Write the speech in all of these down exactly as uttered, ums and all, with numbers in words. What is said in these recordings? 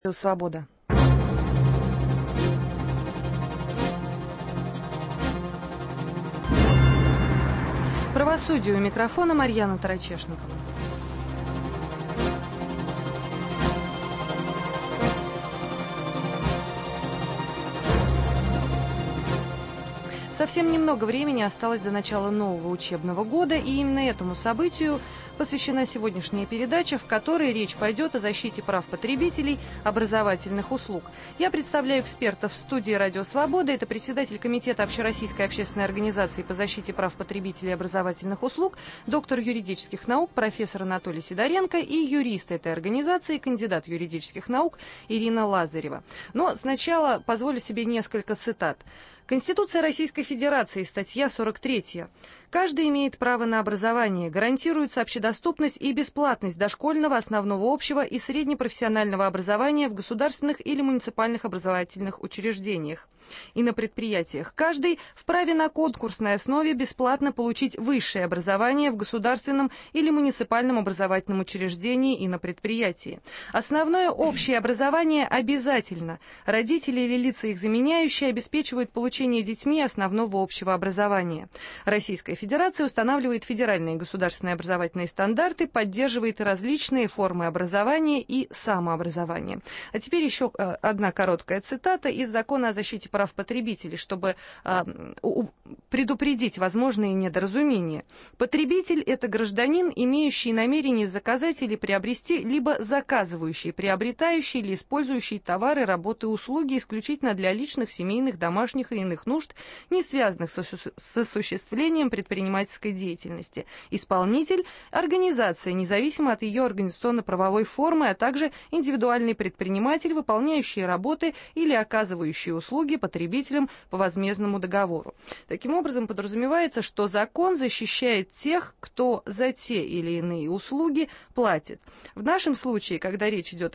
Свобода. Правосудие, у микрофона Марьяна Тарачешникова. Совсем немного времени осталось до начала нового учебного года, и именно этому событию посвящена сегодняшняя передача, в которой речь пойдет о защите прав потребителей образовательных услуг. Я представляю экспертов в студии «Радио Свобода». Это председатель Комитета Общероссийской общественной организации по защите прав потребителей образовательных услуг, доктор юридических наук, профессор Анатолий Сидоренко и юрист этой организации, кандидат юридических наук Ирина Лазарева. Но сначала позволю себе несколько цитат. Конституция Российской Федерации, статья сорок третья. Каждый имеет право на образование. Гарантируется общедоступность и бесплатность дошкольного, основного общего и среднепрофессионального образования в государственных или муниципальных образовательных учреждениях и на предприятиях. Каждый вправе на конкурсной основе бесплатно получить высшее образование в государственном или муниципальном образовательном учреждении и на предприятии. Основное общее образование обязательно. Родители или лица их заменяющие обеспечивают получение детьми основного общего образования. Российская Федерация устанавливает федеральные государственные образовательные стандарты, поддерживает различные формы образования и самообразования. А теперь еще одна короткая цитата из Закона о защите прав потребителей, чтобы э, предупредить возможные недоразумения. Потребитель – это гражданин, имеющий намерение заказать или приобрести, либо заказывающий, приобретающий или использующий товары, работы и услуги исключительно для личных, семейных, домашних и иных нужд, не связанных с, с осуществлением предпринимательской деятельности. Исполнитель – организация, независимо от ее организационно-правовой формы, а также индивидуальный предприниматель, выполняющий работы или оказывающий услуги потребителям по возмездному договору. Таким образом, подразумевается, что закон защищает тех, кто за те или иные услуги платит. В нашем случае, когда речь идет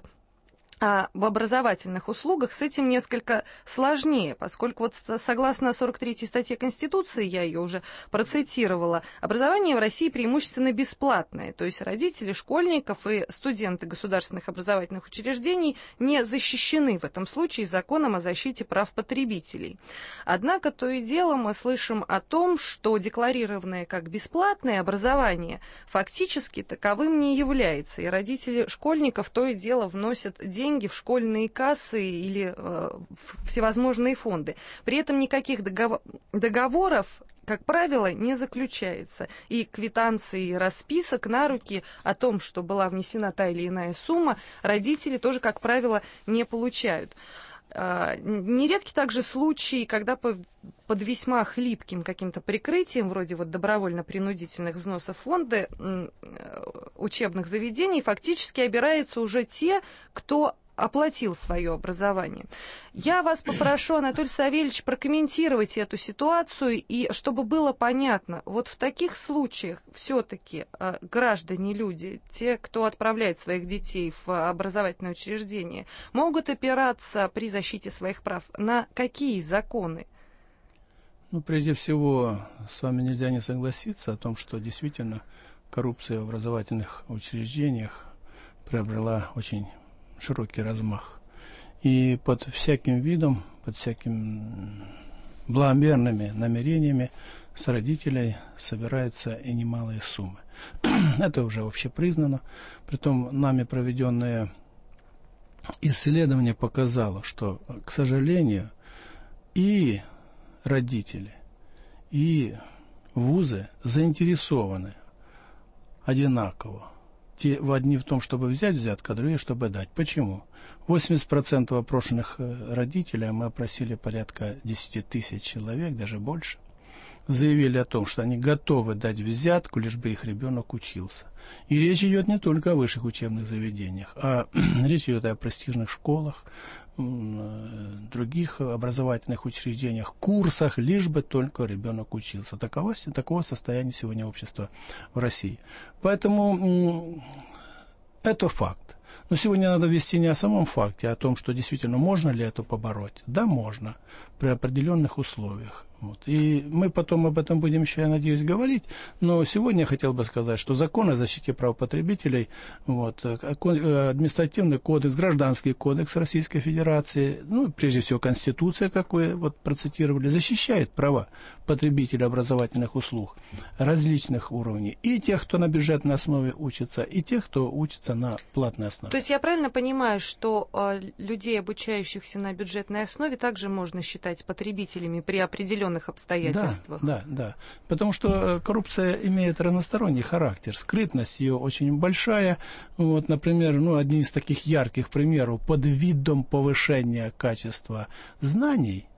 А в образовательных услугах с этим несколько сложнее, поскольку вот согласно сорок третьей статье Конституции, я ее уже процитировала, образование в России преимущественно бесплатное, то есть родители школьников и студенты государственных образовательных учреждений не защищены в этом случае законом о защите прав потребителей. Однако то и дело мы слышим о том, что декларированное как бесплатное образование фактически таковым не является, и родители школьников то и дело вносят деньги деньги в школьные кассы или э, в всевозможные фонды. При этом никаких договор- договоров, как правило, не заключается. И квитанции, и расписок на руки о том, что была внесена та или иная сумма, родители тоже, как правило, не получают. Э, нередки также случаи, когда по под весьма хлипким каким-то прикрытием, вроде вот добровольно-принудительных взносов в фонды учебных заведений, фактически обираются уже те, кто оплатил свое образование. Я вас попрошу, Анатолий Савельевич, прокомментировать эту ситуацию, и чтобы было понятно, вот в таких случаях все-таки э, граждане, люди, те, кто отправляет своих детей в образовательное учреждение, могут опираться при защите своих прав на какие законы? Ну, прежде всего, с вами нельзя не согласиться о том, что действительно коррупция в образовательных учреждениях приобрела очень широкий размах. И под всяким видом, под всякими благоверными намерениями с родителей собираются и немалые суммы. Это уже общепризнано. Притом нами проведенное исследование показало, что, к сожалению, и родители, и вузы заинтересованы одинаково. Те, одни в том, чтобы взять взятку, а другие, чтобы дать. Почему? восемьдесят процентов опрошенных родителей, мы опросили порядка десять тысяч человек, даже больше, заявили о том, что они готовы дать взятку, лишь бы их ребенок учился. И речь идет не только о высших учебных заведениях, а речь идет о престижных школах, других образовательных учреждениях, курсах, лишь бы только ребенок учился. Таково, таково состояние сегодня общества в России. Поэтому это факт. Но сегодня надо вести не о самом факте, а о том, что действительно можно ли это побороть. Да, можно, при определенных условиях. Вот. И мы потом об этом будем еще, я надеюсь, говорить. Но сегодня я хотел бы сказать, что закон о защите прав потребителей, вот, административный кодекс, гражданский кодекс Российской Федерации, ну, прежде всего, Конституция, как вы вот процитировали, защищает права потребителей образовательных услуг различных уровней. И тех, кто на бюджетной основе учится, и тех, кто учится на платной основе. То есть я правильно понимаю, что э, людей, обучающихся на бюджетной основе, также можно считать потребителями при определенных обстоятельствах? Да, да, да. Потому что коррупция имеет разносторонний характер. Скрытность ее очень большая. Вот, например, ну, один из таких ярких примеров: под видом повышения качества знаний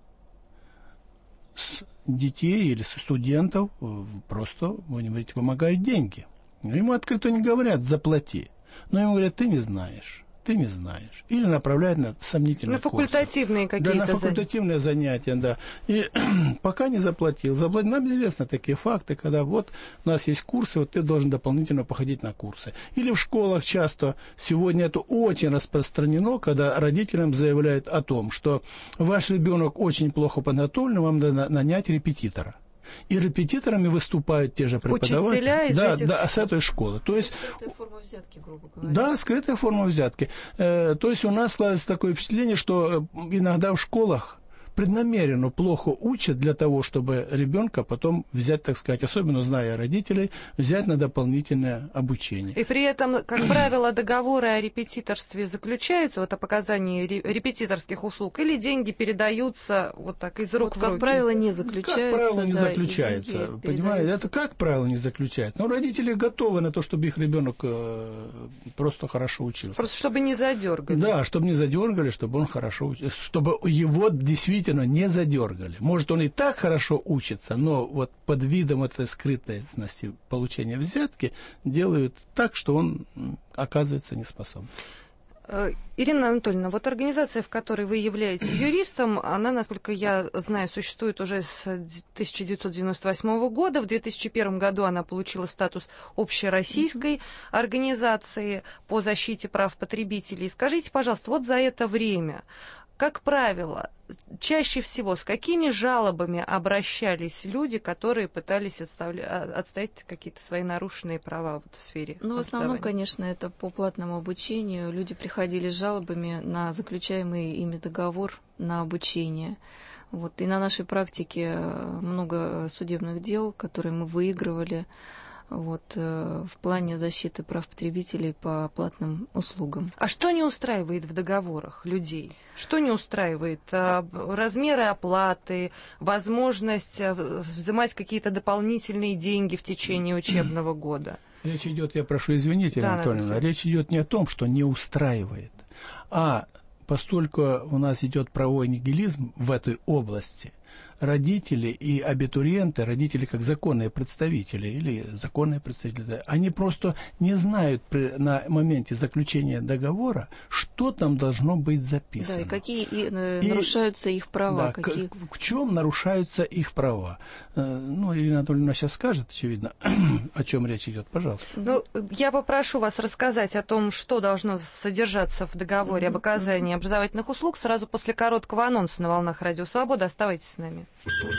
с детей или с студентов просто, будем говорить, вымогают деньги. Ему открыто не говорят «заплати», но ему говорят: ты не знаешь. Ты не знаешь. Или направляют на сомнительные курсы. На факультативные какие-то занятия. Да, на факультативные занятия, да. И пока не заплатил. Заплатил. Нам известны такие факты, когда вот у нас есть курсы, вот ты должен дополнительно походить на курсы. Или в школах часто, сегодня это очень распространено, когда родителям заявляют о том, что ваш ребенок очень плохо подготовлен, вам надо нанять репетитора. И репетиторами выступают те же преподаватели. Учителя из да, этих... да, с этой школы. То есть, скрытая форма взятки, грубо говоря. Да, скрытая форма взятки. Э, то есть у нас складывается такое впечатление, что иногда в школах преднамеренно плохо учат для того, чтобы ребенка потом взять, так сказать, особенно зная родителей, взять на дополнительное обучение. И при этом, как правило, договоры о репетиторстве заключаются, вот о показании репетиторских услуг, или деньги передаются вот так из рук вот, в руки? Как правило, не заключаются. Как правило, не да, заключается. Понимаете, это как правило не заключается. Но родители готовы на то, чтобы их ребенок э, просто хорошо учился. Просто чтобы не задергали. Да, чтобы не задергали, чтобы он хорошо учился, чтобы его действительно не задергали. Может, он и так хорошо учится, но вот под видом этой скрытности получения взятки делают так, что он оказывается неспособным. Ирина Анатольевна, вот организация, в которой вы являетесь юристом, она, насколько я знаю, существует уже с тысяча девятьсот девяносто восьмого года. В две тысячи первом году она получила статус общероссийской организации по защите прав потребителей. Скажите, пожалуйста, вот за это время, как правило, чаще всего с какими жалобами обращались люди, которые пытались отставля... отстоять какие-то свои нарушенные права вот в сфере Ну, в основном, конечно, это по платному обучению. Люди приходили с жалобами на заключаемый ими договор на обучение. Вот. И на нашей практике много судебных дел, которые мы выигрывали вот, в плане защиты прав потребителей по платным услугам. А что не устраивает в договорах людей? Что не устраивает? Размеры оплаты, возможность взимать какие-то дополнительные деньги в течение учебного года? Речь идет, я прошу извинить, Ирина да, Анатольевна, речь идет не о том, что не устраивает, а поскольку у нас идет правовой нигилизм в этой области, родители и абитуриенты, родители как законные представители или законные представители, они просто не знают при, на моменте заключения договора, что там должно быть записано. Да, и какие и, э, и, нарушаются их права. Да, какие... к, в чем нарушаются их права. Ну, Ирина Анатольевна сейчас скажет, очевидно, о чем речь идет. Пожалуйста. Ну, я попрошу вас рассказать о том, что должно содержаться в договоре mm-hmm. об оказании образовательных услуг сразу после короткого анонса на волнах Радио Свобода. Оставайтесь с нами.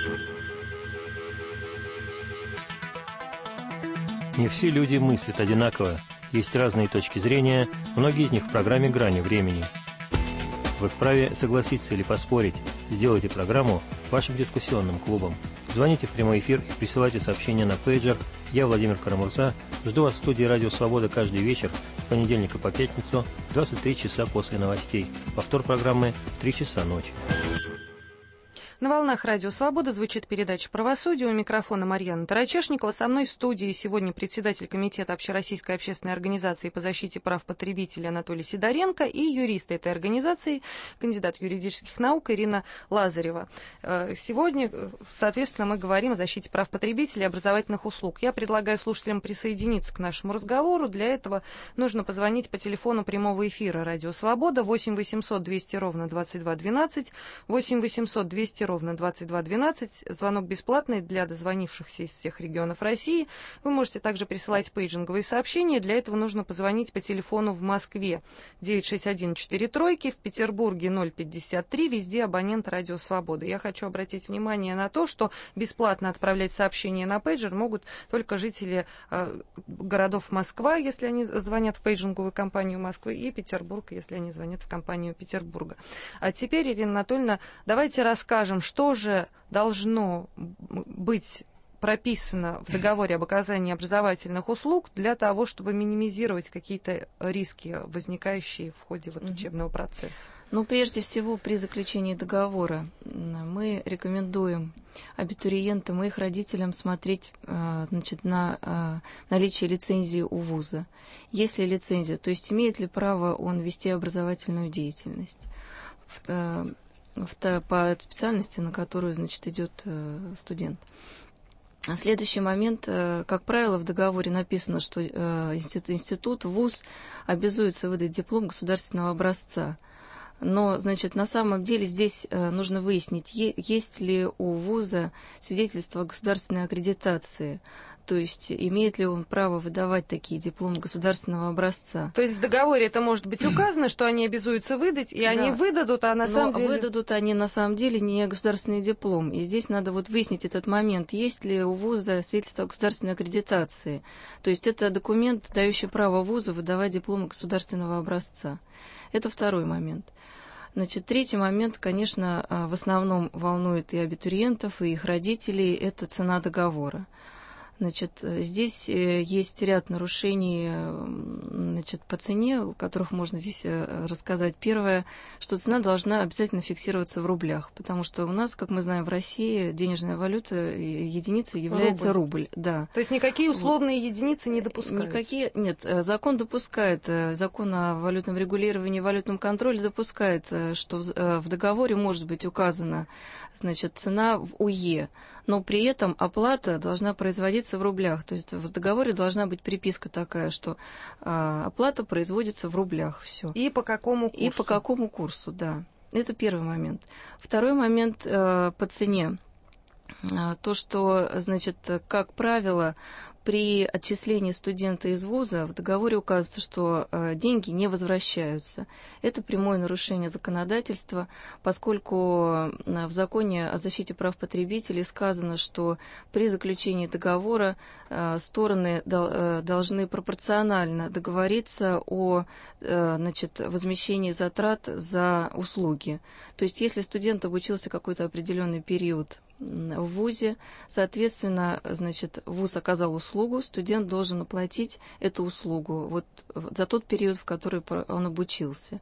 Не все люди мыслят одинаково. Есть разные точки зрения, многие из них в программе «Грани времени». Вы вправе согласиться или поспорить. Сделайте программу вашим дискуссионным клубом. Звоните в прямой эфир и присылайте сообщения на пейджер. Я, Владимир Карамурза, жду вас в студии «Радио Свобода» каждый вечер с понедельника по пятницу в двадцать три часа после новостей. Повтор программы в три часа ночи. На волнах Радио Свобода звучит передача «Правосудие». У микрофона Марьяна Тарачешникова. Со мной в студии сегодня председатель комитета Общероссийской общественной организации по защите прав потребителей Анатолий Сидоренко и юрист этой организации, кандидат юридических наук Ирина Лазарева. Сегодня, соответственно, мы говорим о защите прав потребителей и образовательных услуг. Я предлагаю слушателям присоединиться к нашему разговору. Для этого нужно позвонить по телефону прямого эфира Радио Свобода восемь восемьсот двести ровно двадцать два двенадцать, восемь восемьсот двести ровно двадцать два двенадцать. Звонок бесплатный для дозвонившихся из всех регионов России. Вы можете также присылать пейджинговые сообщения. Для этого нужно позвонить по телефону в Москве девять шесть один четыре тройки, в Петербурге ноль пятьдесят три, везде абонент Радио Свобода. Я хочу обратить внимание на то, что бесплатно отправлять сообщения на пейджер могут только жители э, городов Москва, если они звонят в пейджинговую компанию Москвы, и Петербург, если они звонят в компанию Петербурга. А теперь, Ирина Анатольевна, давайте расскажем, что же должно быть прописано в договоре об оказании образовательных услуг для того, чтобы минимизировать какие-то риски, возникающие в ходе вот учебного процесса. Ну, прежде всего, при заключении договора мы рекомендуем абитуриентам и их родителям смотреть, значит, на наличие лицензии у вуза. Есть ли лицензия, то есть имеет ли право он вести образовательную деятельность в, в, по специальности, на которую, значит, идет студент. А следующий момент, как правило, в договоре написано, что институт, вуз обязуется выдать диплом государственного образца. Но, значит, на самом деле здесь нужно выяснить, есть ли у вуза свидетельство о государственной аккредитации. То есть имеет ли он право выдавать такие дипломы государственного образца. То есть в договоре это может быть указано, что они обязуются выдать, и да. они выдадут, а на Но самом деле... выдадут они на самом деле не государственный диплом. И здесь надо вот выяснить этот момент, есть ли у вуза свидетельство о государственной аккредитации. То есть это документ, дающий право вузу выдавать дипломы государственного образца. Это второй момент. Значит, третий момент, конечно, в основном волнует и абитуриентов, и их родителей, это цена договора. Значит, здесь есть ряд нарушений, значит, по цене, о которых можно здесь рассказать. Первое, что цена должна обязательно фиксироваться в рублях, потому что у нас, как мы знаем, в России денежная валюта, единица является рубль. рубль да. То есть никакие условные единицы не допускают? Никакие, нет, закон допускает, закон о валютном регулировании и валютном контроле допускает, что в договоре может быть указана, значит, цена в УЕ, но при этом оплата должна производиться в рублях. То есть в договоре должна быть приписка такая, что а, оплата производится в рублях. Все. И по какому курсу? И по какому курсу, да. Это первый момент. Второй момент а, по цене. А, то, что, значит, как правило, при отчислении студента из вуза в договоре указывается, что э, деньги не возвращаются. Это прямое нарушение законодательства, поскольку э, в законе о защите прав потребителей сказано, что при заключении договора э, стороны дол, э, должны пропорционально договориться о э, значит, возмещении затрат за услуги. То есть если студент обучился какой-то определенный период в вузе, соответственно, значит, вуз оказал услугу, студент должен оплатить эту услугу вот за тот период, в который он обучился.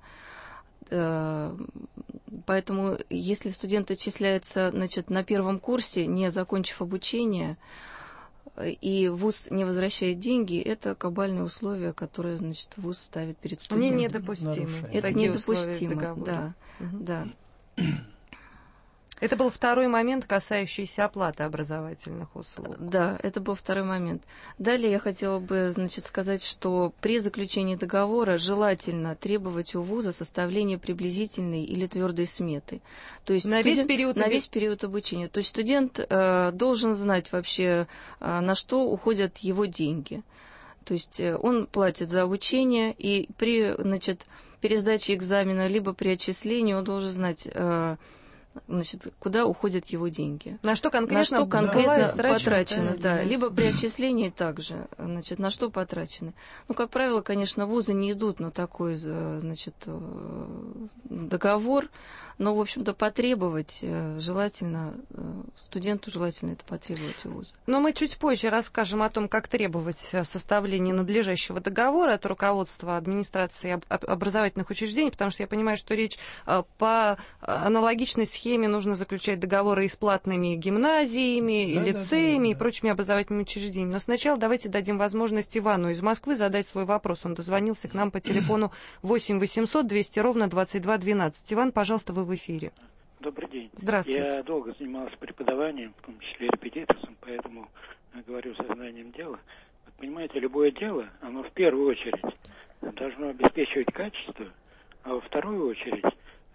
Поэтому, если студент отчисляется, значит, на первом курсе, не закончив обучение, и вуз не возвращает деньги, это кабальные условия, которые, значит, вуз ставит перед студентом. Они недопустимы. Это недопустимо, да, угу. да. Это был второй момент, касающийся оплаты образовательных услуг. Да, это был второй момент. Далее я хотела бы, значит, сказать, что при заключении договора желательно требовать у вуза составления приблизительной или твердой сметы. То есть на, студент, весь, период на весь период обучения. То есть студент э, должен знать вообще, э, на что уходят его деньги. То есть э, он платит за обучение, и при, значит, пересдаче экзамена, либо при отчислении он должен знать... Э, значит, куда уходят его деньги. На что конкретно, на что конкретно да. потрачено, да, либо при отчислении также, значит, на что потрачены. Ну, как правило, конечно, вузы не идут на такой, значит, договор, но, в общем-то, потребовать желательно, студенту желательно это потребовать у вуза. Но мы чуть позже расскажем о том, как требовать составления надлежащего договора от руководства администрации образовательных учреждений, потому что я понимаю, что речь по аналогичной схеме нужно заключать договоры и с платными гимназиями, да, и лицеями, да, да, да. и прочими образовательными учреждениями. Но сначала давайте дадим возможность Ивану из Москвы задать свой вопрос. Он дозвонился к нам по телефону восемь восемьсот двести ровно двадцать два двенадцать. Иван, пожалуйста, вы в эфире. Добрый день. Здравствуйте. Я долго занимался преподаванием, в том числе репетиторством, поэтому говорю со знанием дела. Вы понимаете, любое дело, оно в первую очередь должно обеспечивать качество, а во вторую очередь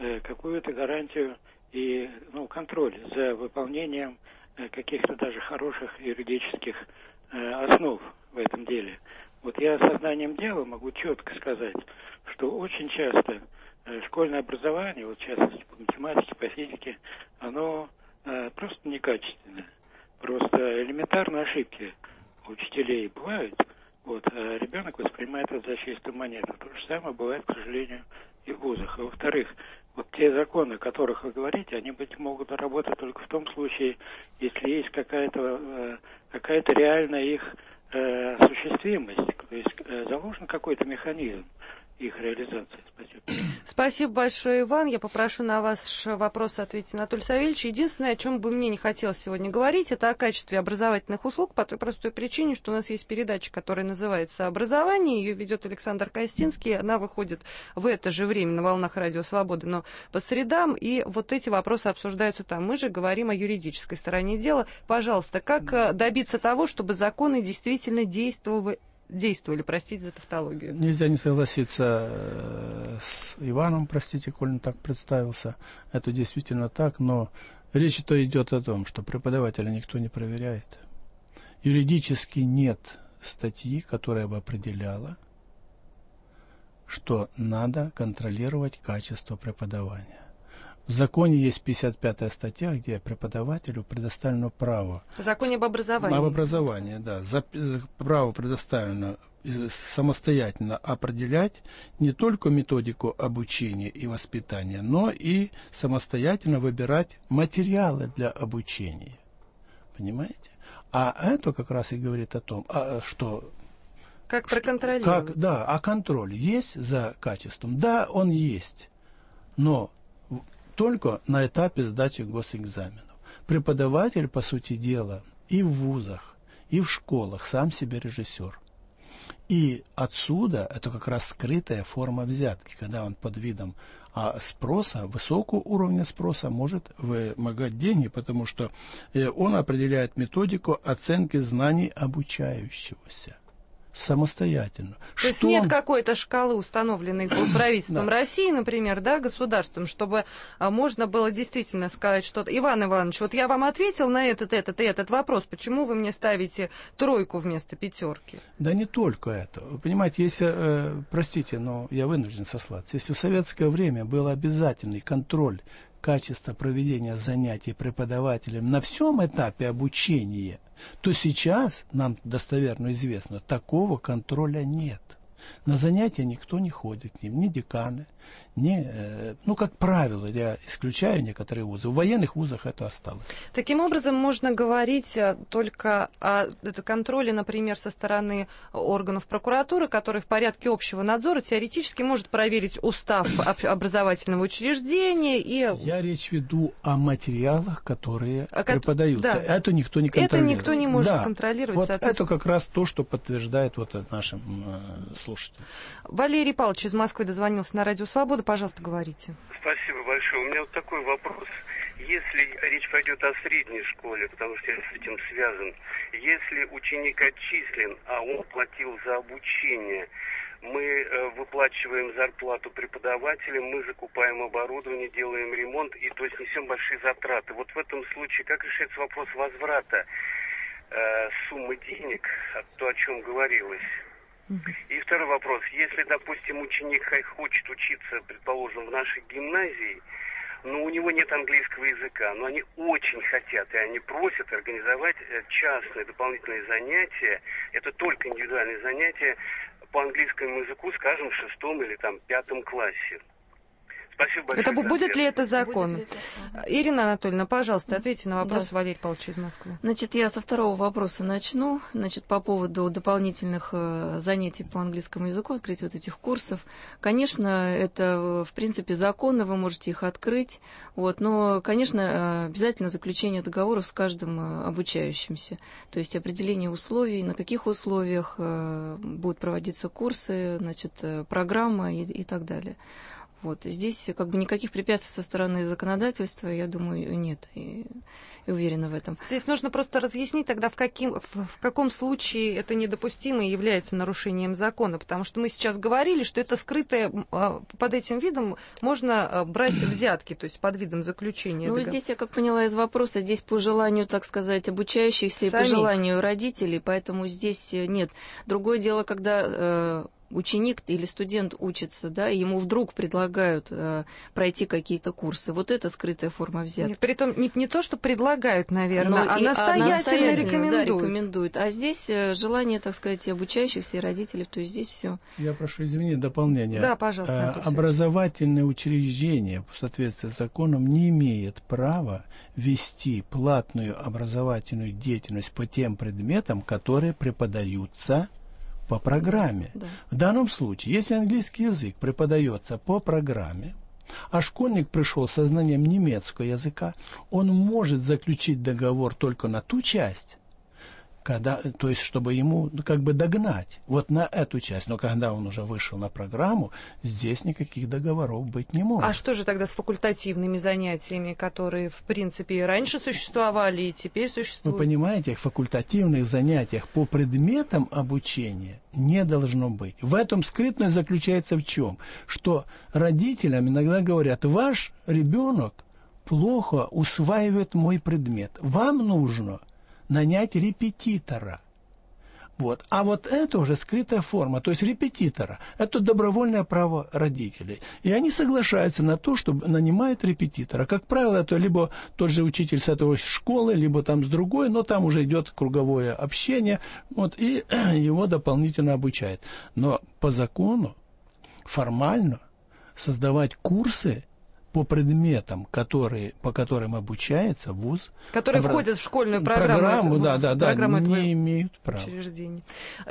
какую-то гарантию и ну, контроль за выполнением каких-то даже хороших юридических основ в этом деле. Вот я сознанием дела могу четко сказать, что очень часто школьное образование, вот в частности по математике, по физике, оно просто некачественное. Просто элементарные ошибки у учителей бывают, вот, а ребенок воспринимает это за чистую монету. То же самое бывает, к сожалению, и в вузах. И во-вторых, вот те законы, о которых вы говорите, они быть могут работать только в том случае, если есть какая-то какая-то реальная их э, осуществимость, то есть э, заложен какой-то механизм их реализации. Спасибо. Спасибо большое, Иван. Я попрошу на ваш вопрос ответить Анатолий Савельевич. Единственное, о чем бы мне не хотелось сегодня говорить, это о качестве образовательных услуг по той простой причине, что у нас есть передача, которая называется «Образование». Ее ведет Александр Костинский. Она выходит в это же время на волнах Радио Свободы, но по средам. И вот эти вопросы обсуждаются там. Мы же говорим о юридической стороне дела. Пожалуйста, как добиться того, чтобы законы действительно действовали? действовали, простите за тавтологию. Нельзя не согласиться с Иваном, простите, коль он так представился. Это действительно так, но речь-то идет о том, что преподавателя никто не проверяет. Юридически нет статьи, которая бы определяла, что надо контролировать качество преподавания. В законе есть пятьдесят пятая статья, где преподавателю предоставлено право. В законе об образовании. Об образовании, да. За, право предоставлено самостоятельно определять не только методику обучения и воспитания, но и самостоятельно выбирать материалы для обучения. Понимаете? А это как раз и говорит о том, а, что... Как проконтролировать. Как, да, а контроль есть за качеством? Да, он есть. Но... только на этапе сдачи госэкзаменов. Преподаватель, по сути дела, и в вузах, и в школах сам себе режиссер. И отсюда это как раз скрытая форма взятки, когда он под видом а, спроса, высокого уровня спроса может вымогать деньги, потому что э, он определяет методику оценки знаний обучающегося. Самостоятельно. То что есть нет он... какой-то шкалы, установленной правительством России, например, да, государством, чтобы а, можно было действительно сказать что-то. Иван Иванович, вот я вам ответил на этот, этот и этот вопрос. Почему вы мне ставите тройку вместо пятерки? Да не только это. Вы понимаете, если, э, простите, но я вынужден сослаться, если в советское время был обязательный контроль качества проведения занятий преподавателем на всем этапе обучения, то сейчас, нам достоверно известно, такого контроля нет. На занятия никто не ходит к ним, ни деканы, ни, э, ну, как правило, я исключаю некоторые вузы. В военных вузах это осталось. Таким образом, можно говорить только о контроле, например, со стороны органов прокуратуры, который в порядке общего надзора теоретически может проверить устав образовательного учреждения. И... Я речь веду о материалах, которые а, преподаются. Да. Это никто не контролирует. Это никто не может да. контролировать. Вот это как раз то, что подтверждает вот нашим э, слушателям. Валерий Павлович из Москвы дозвонился на Радио Свобода. Пожалуйста, говорите. Спасибо большое. У меня вот такой вопрос. Если речь пойдет о средней школе, потому что я с этим связан, если ученик отчислен, а он платил за обучение, мы э, выплачиваем зарплату преподавателям, мы закупаем оборудование, делаем ремонт, и то есть несем большие затраты. Вот в этом случае как решается вопрос возврата э, суммы денег, то, о чем говорилось? И второй вопрос. Если, допустим, ученик хочет учиться, предположим, в нашей гимназии, но у него нет английского языка, но они очень хотят, и они просят организовать частные дополнительные занятия, это только индивидуальные занятия по английскому языку, скажем, в шестом или там пятом классе. Спасибо большое. Это будет ли это закон? Ли это? Ирина Анатольевна, пожалуйста, ответьте на вопрос да. Валерия Павловича из Москвы. Значит, я со второго вопроса начну. Значит, по поводу дополнительных э, занятий по английскому языку, открытия вот этих курсов. Конечно, это, в принципе, законно, вы можете их открыть. Вот, но, конечно, обязательно заключение договоров с каждым э, обучающимся. То есть определение условий, на каких условиях э, будут проводиться курсы, значит, э, программа и, и так далее. Вот. Здесь как бы никаких препятствий со стороны законодательства, я думаю, нет. И, и уверена в этом. Здесь нужно просто разъяснить тогда, в, каким, в, в каком случае это недопустимо и является нарушением закона. Потому что мы сейчас говорили, что это скрытое, под этим видом можно брать взятки, то есть под видом заключения. Ну, договора. Здесь, я как поняла из вопроса, здесь по желанию, так сказать, обучающихся Самих. И по желанию родителей, поэтому здесь нет. Другое дело, когда э, ученик или студент учится, да, и ему вдруг предлагают э, пройти какие-то курсы. Вот это скрытая форма взятки. Нет, притом не, не то, что предлагают, наверное, Но а и, настоятельно, а настоятельно рекомендуют. Да, рекомендуют. А здесь э, желание, так сказать, и обучающихся, и родителей, то есть здесь все. Я прошу извинить, дополнение. Да, пожалуйста. А, образовательное учреждение в соответствии с законом не имеет права вести платную образовательную деятельность по тем предметам, которые преподаются по программе. Да. В данном случае, если английский язык преподается по программе, а школьник пришел со знанием немецкого языка, он может заключить договор только на ту часть, когда, то есть, чтобы ему ну, как бы догнать вот на эту часть. Но когда он уже вышел на программу, здесь никаких договоров быть не может. А что же тогда с факультативными занятиями, которые, в принципе, и раньше существовали, и теперь существуют? Вы понимаете, в факультативных занятиях по предметам обучения не должно быть. В этом скрытность заключается в чем? Что родителям иногда говорят, ваш ребенок плохо усваивает мой предмет. Вам нужно нанять репетитора. Вот. А вот это уже скрытая форма, то есть репетитора. Это добровольное право родителей. И они соглашаются на то, что нанимают репетитора. Как правило, это либо тот же учитель с этой школы, либо там с другой, но там уже идет круговое общение, вот, и его дополнительно обучают. Но по закону формально создавать курсы по предметам, которые, по которым обучается вуз, которые обра... входят в школьную программу, программу, да, да, да, программу не имеют права. Учреждения.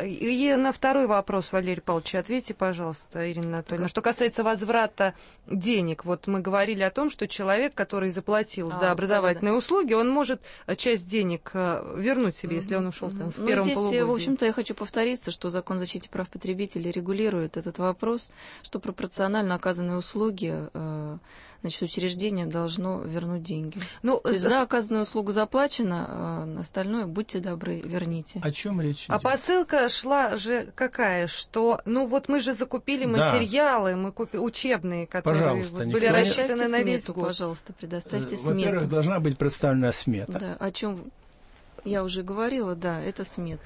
И на второй вопрос, Валерий Павлович, ответьте, пожалуйста, Ирина Анатольевна. Что касается возврата денег, вот мы говорили о том, что человек, который заплатил а, за образовательные да, да. услуги, он может часть денег вернуть себе, если он ушел там в ну, первом здесь, полугодии. В общем-то, я хочу повториться, что закон о защите прав потребителей регулирует этот вопрос, что пропорционально оказанные услуги значит, учреждение должно вернуть деньги. Ну, то есть за оказанную услугу заплачено, а остальное, будьте добры, верните. О чем речь идет? А посылка шла же какая, что, ну вот мы же закупили материалы, да. мы купили учебные, которые вот были рассчитаны на весь год. Пожалуйста, предоставьте смету. Во-первых, должна быть представлена смета. Да, о чем я уже говорила, да, это смета.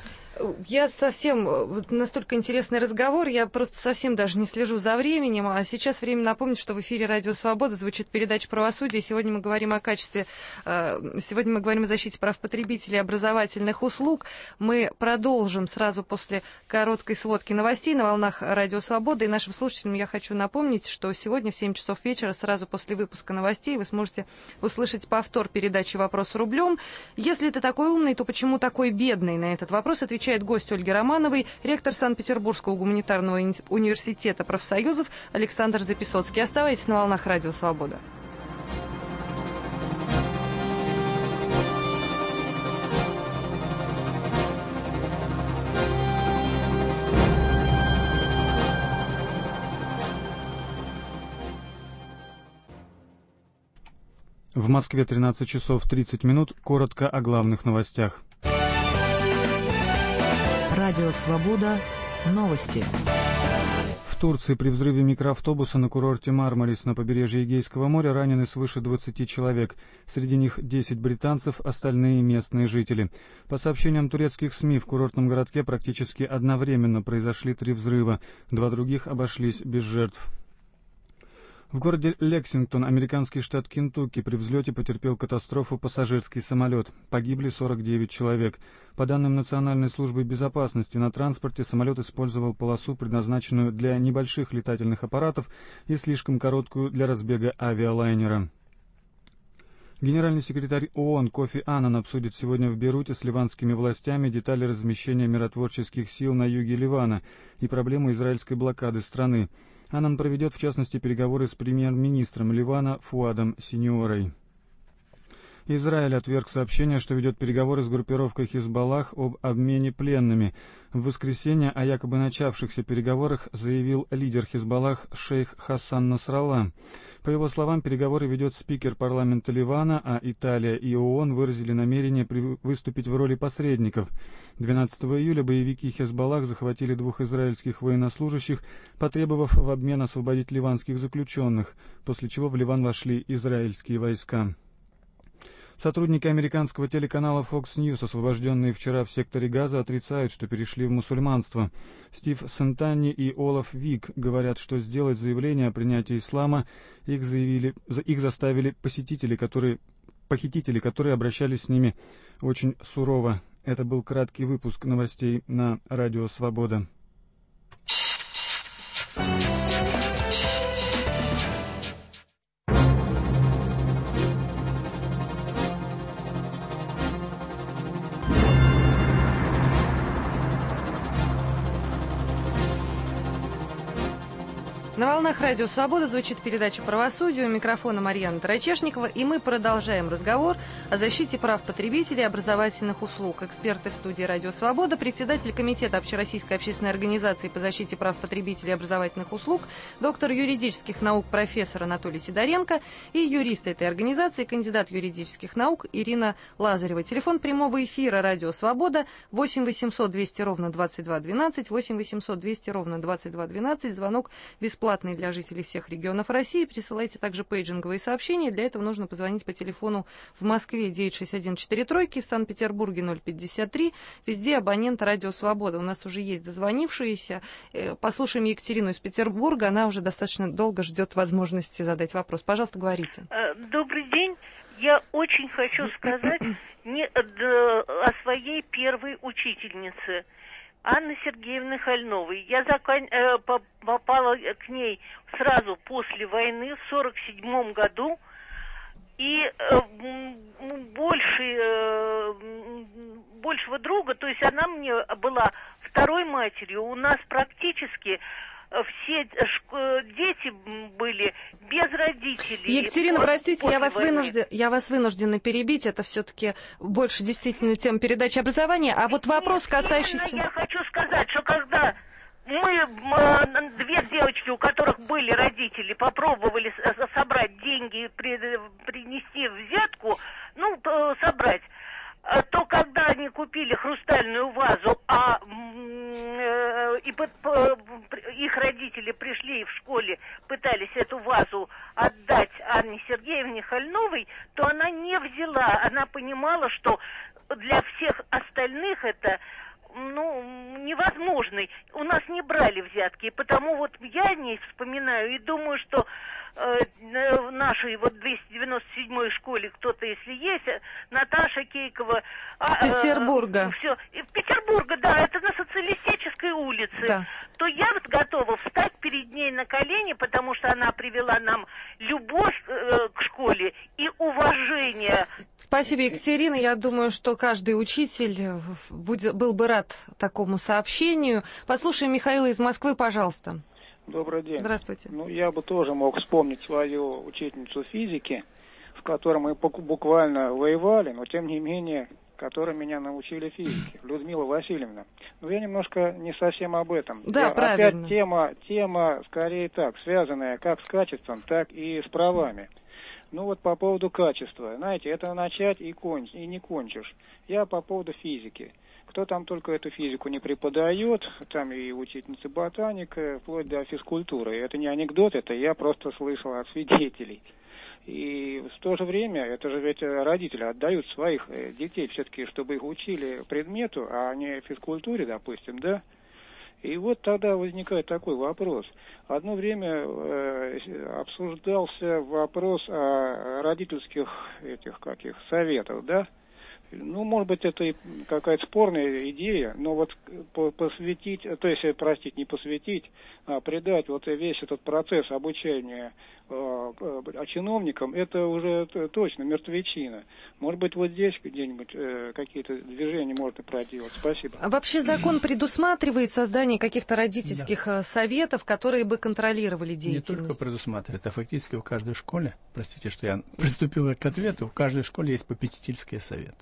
Я совсем, настолько интересный разговор, я просто совсем даже не слежу за временем, а сейчас время напомнить, что в эфире «Радио Свобода» звучит передача «Правосудие». Сегодня мы говорим о качестве, сегодня мы говорим о защите прав потребителей, образовательных услуг. Мы продолжим сразу после короткой сводки новостей на волнах «Радио Свобода». И нашим слушателям я хочу напомнить, что сегодня в семь часов вечера, сразу после выпуска новостей, вы сможете услышать повтор передачи «Вопрос рублем». Если ты такой умный, то почему такой бедный? На этот вопрос отвечает гость Ольги Романовой, ректор Санкт-Петербургского гуманитарного университета профсоюзов Александр Записоцкий. Оставайтесь на волнах «Радио Свобода». В Москве тринадцать часов тридцать минут. Коротко о главных новостях. Радио «Свобода». Новости. В Турции при взрыве микроавтобуса на курорте Мармарис на побережье Эгейского моря ранены свыше двадцати человек. Среди них десять британцев, остальные местные жители. По сообщениям турецких СМИ, в курортном городке практически одновременно произошли три взрыва. Два других обошлись без жертв. В городе Лексингтон, американский штат Кентукки, при взлете потерпел катастрофу пассажирский самолет. Погибли сорок девять человек. По данным Национальной службы безопасности, на транспорте самолет использовал полосу, предназначенную для небольших летательных аппаратов, и слишком короткую для разбега авиалайнера. Генеральный секретарь ООН Кофи Аннан обсудит сегодня в Бейруте с ливанскими властями детали размещения миротворческих сил на юге Ливана и проблему израильской блокады страны. Аннан проведет, в частности, переговоры с премьер-министром Ливана Фуадом Синьорой. Израиль отверг сообщение, что ведет переговоры с группировкой Хизбаллах об обмене пленными. В воскресенье о якобы начавшихся переговорах заявил лидер Хизбаллах шейх Хасан Насралла. По его словам, переговоры ведет спикер парламента Ливана, а Италия и ООН выразили намерение выступить в роли посредников. двенадцатого июля боевики Хизбаллах захватили двух израильских военнослужащих, потребовав в обмен освободить ливанских заключенных, после чего в Ливан вошли израильские войска. Сотрудники американского телеканала Fox News, освобожденные вчера в секторе Газа, отрицают, что перешли в мусульманство. Стив Сентани и Олаф Вик говорят, что сделать заявление о принятии ислама их, заявили, их заставили посетители, которые, похитители, которые обращались с ними очень сурово. Это был краткий выпуск новостей на Радио Свобода. На волнах Радио Свобода звучит передача «Правосудие». У микрофона Марьяна Тарачешникова. И мы продолжаем разговор о защите прав потребителей и образовательных услуг. Эксперты в студии Радио Свобода, председатель комитета Общероссийской общественной организации по защите прав потребителей и образовательных услуг, доктор юридических наук профессор Анатолий Сидоренко и юрист этой организации, кандидат юридических наук Ирина Лазарева. Телефон прямого эфира Радио Свобода восемь восемьсот двести ровно двадцать два двенадцать, восемь восемьсот двести ровно двадцать два двенадцать. Звонок бесплатный. Платный для жителей всех регионов России. Присылайте также пейджинговые сообщения. Для этого нужно позвонить по телефону в Москве девять шесть один четыре три, в Санкт-Петербурге ноль пятьдесят три. Везде абонент Радио Свобода. У нас уже есть дозвонившиеся. Послушаем Екатерину из Петербурга. Она уже достаточно долго ждет возможности задать вопрос. Пожалуйста, говорите. Добрый день. Я очень хочу сказать не, о своей первой учительнице. Анны Сергеевны Хольновой. Я закон... э, попала к ней сразу после войны в сорок седьмом году. И э, больше, э, большего друга, то есть она мне была второй матерью. У нас практически все дети были без родителей. Екатерина, простите, я вас, вынужден, я вас вынуждена перебить. Это все-таки больше действительно тема передачи образования. А вот вопрос, Нет, касающийся... Я хочу сказать, что когда мы, две девочки, у которых были родители, попробовали собрать деньги, принести взятку, ну, собрать, то когда они купили хрустальную вазу, а э, и, э, их родители пришли и в школе пытались эту вазу отдать Анне Сергеевне Хольновой, то она не взяла. Она понимала, что для всех остальных это ну, невозможный. У нас не брали взятки, и потому вот я о ней вспоминаю и думаю, что э, в нашей вот двести девяносто седьмой школе кто-то, если есть, Наташа Кейкова... Петербурга. Э, все. И в Петербурга, да, это на Социалистической улице. Да. То я вот готова встать перед ней на колени, потому что она привела нам любовь э, к школе и уважение. Спасибо, Екатерина. Я думаю, что каждый учитель будет, был бы рад такому сообщению. Послушаем Михаила из Москвы, пожалуйста. Добрый день. Здравствуйте. Ну, я бы тоже мог вспомнить свою учительницу физики, с которой мы буквально воевали, но тем не менее, которая меня научили физике, Людмила Васильевна. Но я немножко не совсем об этом. Да, я, правильно. Опять тема, тема скорее так, связанная как с качеством, так и с правами. Ну вот по поводу качества. Знаете, это начать и, конч, и не кончишь. Я по поводу физики. Кто там только эту физику не преподает, там и учительница ботаника, вплоть до физкультуры. Это не анекдот, это я просто слышал от свидетелей. И в то же время, это же ведь родители отдают своих детей все-таки, чтобы их учили предмету, а не физкультуре, допустим, да? И вот тогда возникает такой вопрос. Одно время э, обсуждался вопрос о родительских этих каких советах, да? Ну, может быть, это и какая-то спорная идея, но вот посвятить, то есть, простите, не посвятить, а придать вот весь этот процесс обучения э, чиновникам, это уже точно мертвечина. Может быть, вот здесь где-нибудь э, какие-то движения можно проделать. Спасибо. А вообще закон предусматривает создание каких-то родительских да. советов, которые бы контролировали деятельность? Не только предусматривает, а фактически в каждой школе, простите, что я приступил к ответу, в каждой школе есть попечительские советы.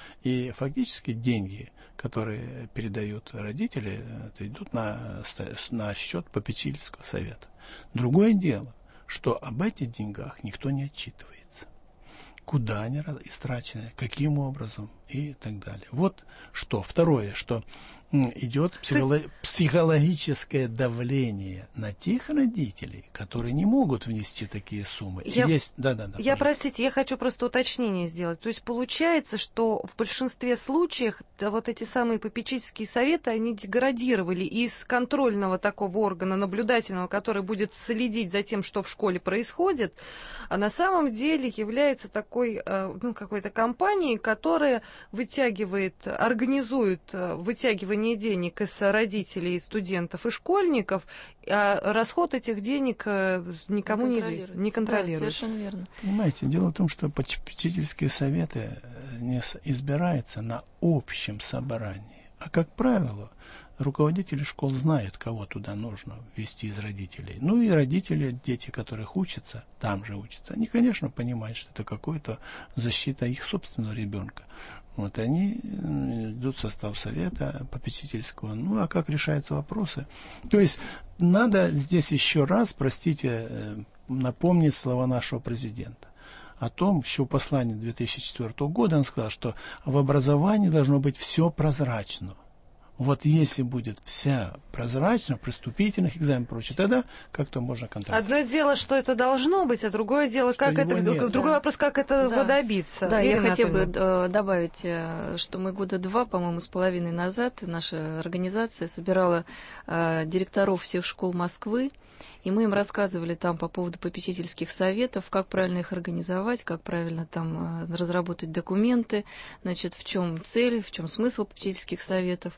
И фактически деньги, которые передают родители, это идут на, на счет попечительского совета. Другое дело, что об этих деньгах никто не отчитывается. Куда они истрачены, каким образом и так далее. Вот что. Второе, что идет психолог... есть... психологическое давление на тех родителей, которые не могут внести такие суммы. Я, есть... да, да, да, я простите, я хочу просто уточнение сделать. То есть получается, что в большинстве случаев да, вот эти самые попечительские советы, они деградировали из контрольного такого органа, наблюдательного, который будет следить за тем, что в школе происходит, а на самом деле является такой, ну, какой-то компанией, которая вытягивает, организует вытягивание денег из родителей, студентов и школьников, а расход этих денег никому не известен, не контролируется. Да, совершенно верно. Понимаете, дело в том, что попечительские советы не избираются на общем собрании, а, как правило, руководители школ знают, кого туда нужно ввести из родителей. Ну и родители, дети, которых учатся, там же учатся, они, конечно, понимают, что это какая-то защита их собственного ребенка. Вот они идут в состав совета попечительского. Ну, а как решаются вопросы? То есть надо здесь еще раз, простите, напомнить слова нашего президента о том, что в послании две тысячи четвёртого года он сказал, что в образовании должно быть все прозрачно. Вот если будет вся прозрачно, приступительных экзаменов и прочее, тогда как-то можно контролировать. Одно дело, что это должно быть, а другое дело, что как это, нет, другой да. вопрос, как этого да. добиться. Да, Ирина я хотела бы добавить, что мы года два, по-моему, с половиной назад наша организация собирала э, директоров всех школ Москвы, и мы им рассказывали там по поводу попечительских советов, как правильно их организовать, как правильно там разработать документы, значит, в чем цель, в чем смысл попечительских советов.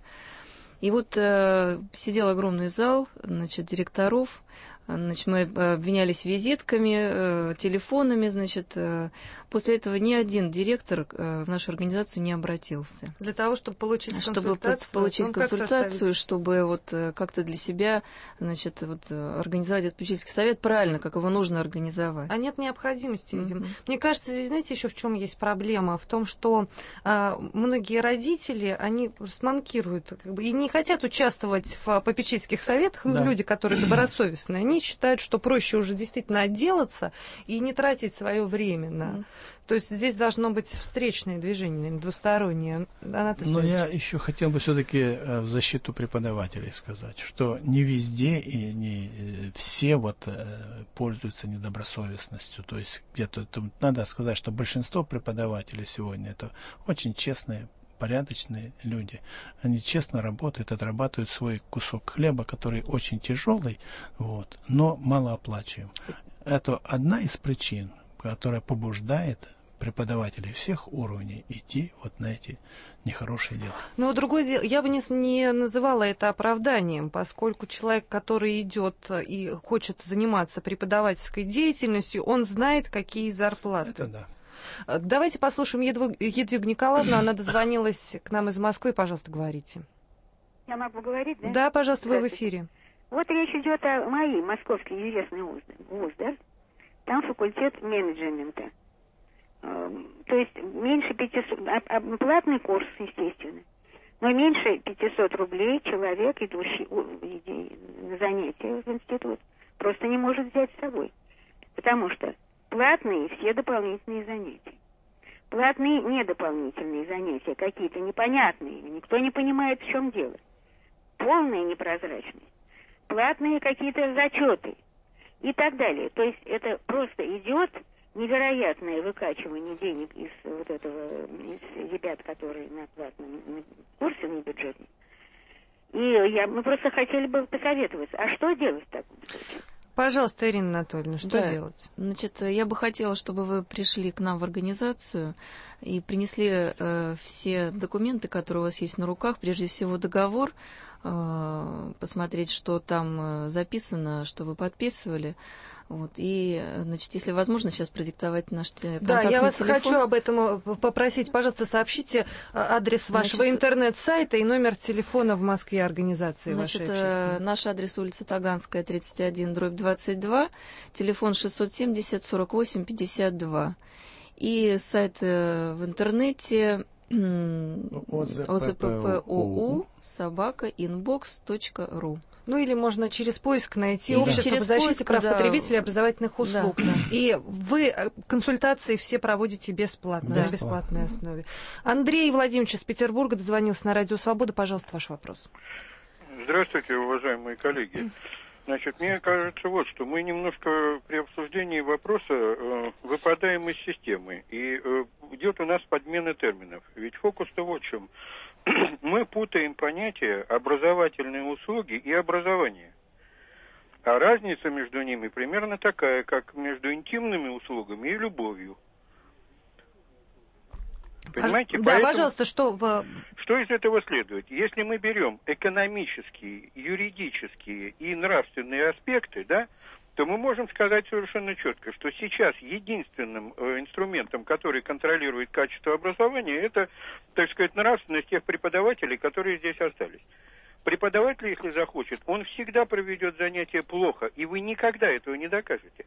И вот э, сидел огромный зал, значит, директоров. Значит, мы обменялись визитками, э, телефонами, значит. Э, после этого ни один директор э, в нашу организацию не обратился. Для того, чтобы получить чтобы консультацию? Чтобы получить консультацию, чтобы вот э, как-то для себя, значит, вот, организовать этот попечительский совет правильно, как его нужно организовать. А нет необходимости, видимо. Mm-hmm. Мне кажется, здесь, знаете, еще в чем есть проблема? В том, что э, многие родители, они просто манкируют как бы, и не хотят участвовать в попечительских советах, да. Люди, которые добросовестные, они считают, что проще уже действительно отделаться и не тратить свое время на... Mm. То есть здесь должно быть встречное движение, наверное, двустороннее. Но я еще хотел бы все-таки в защиту преподавателей сказать, что не везде и не все вот пользуются недобросовестностью. То есть где-то надо сказать, что большинство преподавателей сегодня это очень честные, порядочные люди. Они честно работают, отрабатывают свой кусок хлеба, который очень тяжелый, вот, но малооплачиваем. Это одна из причин, которая побуждает преподавателей всех уровней идти вот на эти нехорошие дела. Но другое дело, я бы не, не называла это оправданием, поскольку человек, который идет и хочет заниматься преподавательской деятельностью, он знает, какие зарплаты. Это да. Давайте послушаем Едвигу, Едвигу Николаевну. Она дозвонилась к нам из Москвы. Пожалуйста, говорите. Я могу говорить, да? Да, пожалуйста, вы в эфире. Вот речь идет о моей московский известный вуз, вуз, да? Там факультет менеджмента. То есть меньше пятисот... Платный курс, естественно. Но меньше пятисот рублей человек, идущий на занятия в институт, просто не может взять с собой. Потому что платные все дополнительные занятия. Платные недополнительные занятия, какие-то непонятные, никто не понимает, в чем дело. Полная непрозрачность. Платные какие-то зачеты и так далее. То есть это просто идет невероятное выкачивание денег из вот этого, из ребят, которые на платном курсе, на бюджетном. И я, мы просто хотели бы посоветоваться, а что делать в таком случае? Пожалуйста, Ирина Анатольевна, что да. делать? Значит, я бы хотела, чтобы вы пришли к нам в организацию и принесли э, все документы, которые у вас есть на руках, прежде всего договор, э, посмотреть, что там записано, что вы подписывали. Вот, и, значит, если возможно, сейчас продиктовать наш контактный телефон. Да, я вас телефон. хочу об этом попросить. Пожалуйста, сообщите адрес вашего значит, интернет-сайта и номер телефона в Москве организации значит, вашей. Наш адрес улица Таганская, тридцать один, дробь двадцать два, телефон шестьсот семьдесят сорок восемь пятьдесят два. И сайт в интернете озппоу собака инбокс точка ру. Ну или можно через поиск найти или общество через по защите поиск, прав да. потребителей и образовательных услуг. Да, да. И вы консультации все проводите бесплатно, да. на бесплатной основе. Андрей Владимирович из Петербурга дозвонился на Радио Свобода. Пожалуйста, ваш вопрос. Здравствуйте, уважаемые коллеги. Значит, мне кажется, вот что мы немножко при обсуждении вопроса э, выпадаем из системы. И э, идет у нас подмена терминов. Ведь фокус-то вот в чем. Мы путаем понятия образовательные услуги и образование. А разница между ними примерно такая, как между интимными услугами и любовью. Понимаете? Да, Поэтому, пожалуйста, что... Что из этого следует? Если мы берем экономические, юридические и нравственные аспекты, да, то мы можем сказать совершенно четко, что сейчас единственным э, инструментом, который контролирует качество образования, это, так сказать, нравственность тех преподавателей, которые здесь остались. Преподаватель, если захочет, он всегда проведет занятия плохо, и вы никогда этого не докажете.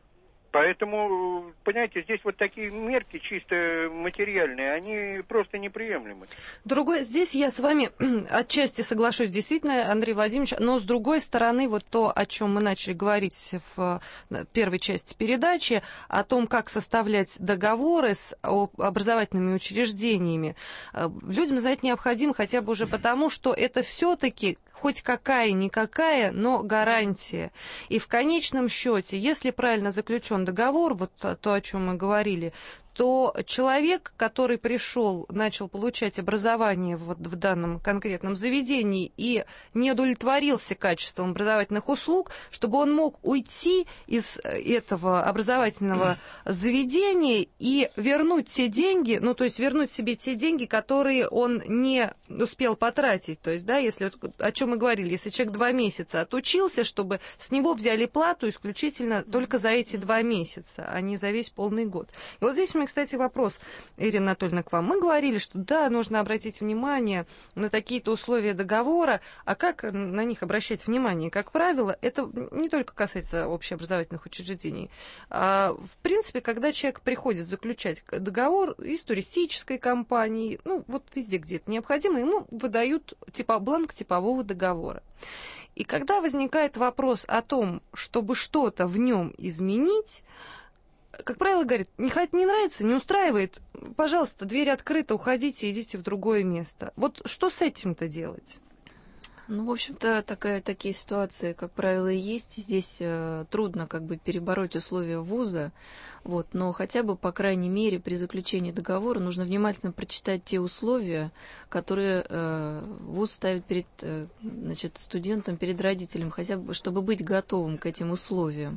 Поэтому, понимаете, здесь вот такие мерки чисто материальные, они просто неприемлемы. Другой, здесь я с вами отчасти соглашусь, действительно, Андрей Владимирович, но с другой стороны, вот то, о чем мы начали говорить в первой части передачи, о том, как составлять договоры с образовательными учреждениями, людям знать необходимо хотя бы уже потому, что это все-таки хоть какая-никакая, но гарантия. И в конечном счете, если правильно заключен договор, вот то, о чем мы говорили, то человек, который пришел, начал получать образование вот в данном конкретном заведении и не удовлетворился качеством образовательных услуг, чтобы он мог уйти из этого образовательного заведения и вернуть те деньги, ну, то есть вернуть себе те деньги, которые он не успел потратить. То есть, да, если, о чем мы говорили, если человек два месяца отучился, чтобы с него взяли плату исключительно только за эти два месяца, а не за весь полный год. И вот здесь у меня, кстати, вопрос, Ирина Анатольевна, к вам. Мы говорили, что да, нужно обратить внимание на такие-то условия договора, а как на них обращать внимание? Как правило, это не только касается общеобразовательных учреждений. А, в принципе, когда человек приходит заключать договор из туристической компании, ну, вот везде, где это необходимо, ему выдают типа, бланк типового договора. И когда возникает вопрос о том, чтобы что-то в нем изменить, как правило, говорит, не, не нравится, не устраивает, пожалуйста, дверь открыта, уходите, идите в другое место. Вот что с этим-то делать? Ну, в общем-то, такая, такие ситуации, как правило, и есть. Здесь э, трудно как бы перебороть условия вуза, вот, но хотя бы, по крайней мере, при заключении договора нужно внимательно прочитать те условия, которые э, вуз ставит перед э, значит, студентом, перед родителем, хотя бы, чтобы быть готовым к этим условиям.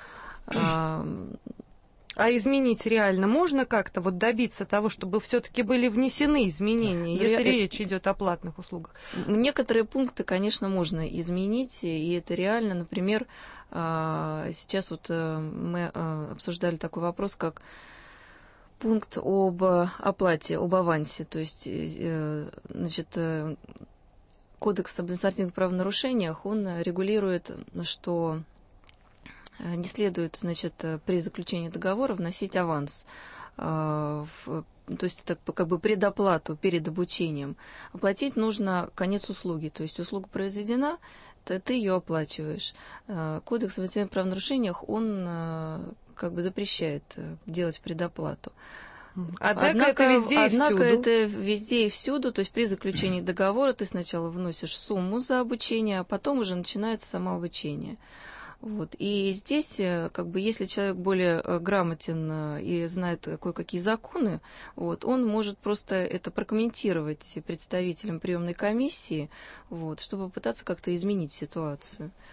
А изменить реально можно как-то вот добиться того, чтобы все-таки были внесены изменения, да. если я... речь идет о платных услугах? Некоторые пункты, конечно, можно изменить, и это реально. Например, сейчас вот мы обсуждали такой вопрос, как пункт об оплате, об авансе. То есть, значит, Кодекс об административных правонарушениях, он регулирует, что не следует, значит, при заключении договора вносить аванс, то есть это как бы предоплату перед обучением. Оплатить нужно конец услуги, то есть услуга произведена, ты, ты ее оплачиваешь. Кодекс об административных правонарушениях, он как бы запрещает делать предоплату. Однако, однако, это везде, однако и всюду. это везде и всюду, то есть при заключении договора ты сначала вносишь сумму за обучение, а потом уже начинается само обучение. Вот. И здесь, как бы, если человек более грамотен и знает кое-какие законы, вот, он может просто это прокомментировать представителям приемной комиссии, вот, чтобы попытаться как-то изменить ситуацию.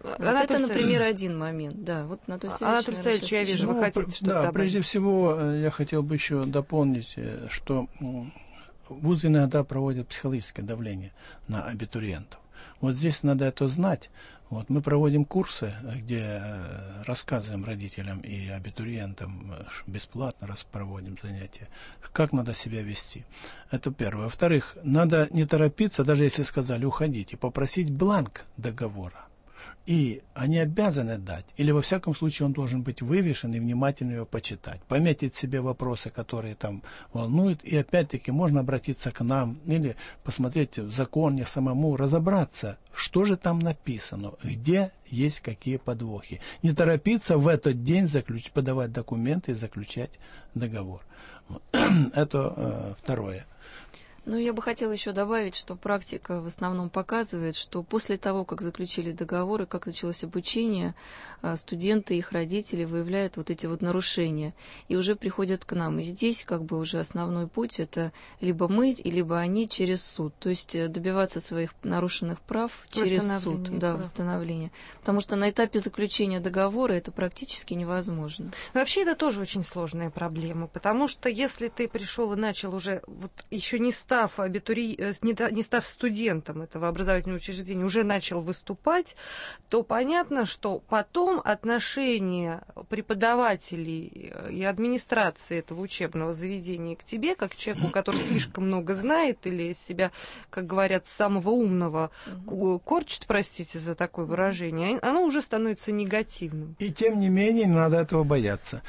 Вот это, например, один момент. Да, вот Анатолий Савельевич, Анатолий Савельевич, я вижу, ну, вы хотите что-то Да, добавить. Прежде всего, я хотел бы еще дополнить, что вузы иногда проводят психологическое давление на абитуриентов. Вот здесь надо это знать. Вот, мы проводим курсы, где рассказываем родителям и абитуриентам, бесплатно раз проводим занятия, как надо себя вести. Это первое. Во-вторых, надо не торопиться, даже если сказали уходите, попросить бланк договора. И они обязаны дать, или во всяком случае он должен быть вывешен и внимательно его почитать, пометить себе вопросы, которые там волнуют, и опять-таки можно обратиться к нам, или посмотреть в законе самому, разобраться, что же там написано, где есть какие подвохи. Не торопиться в этот день заключ... подавать документы и заключать договор. Это э, второе. Ну, я бы хотела еще добавить, что практика в основном показывает, что после того, как заключили договор и как началось обучение, студенты и их родители выявляют вот эти вот нарушения и уже приходят к нам. И здесь как бы уже основной путь – это либо мы, либо они через суд. То есть добиваться своих нарушенных прав через суд, да, восстановление. Потому что на этапе заключения договора это практически невозможно. Вообще это тоже очень сложная проблема, потому что если ты пришел и начал уже, вот еще не став абитури... не став студентом этого образовательного учреждения, уже начал выступать, то понятно, что потом отношение преподавателей и администрации этого учебного заведения к тебе, как к человеку, который слишком много знает или из себя, как говорят, самого умного корчит, простите за такое выражение, оно уже становится негативным. И тем не менее не надо этого бояться.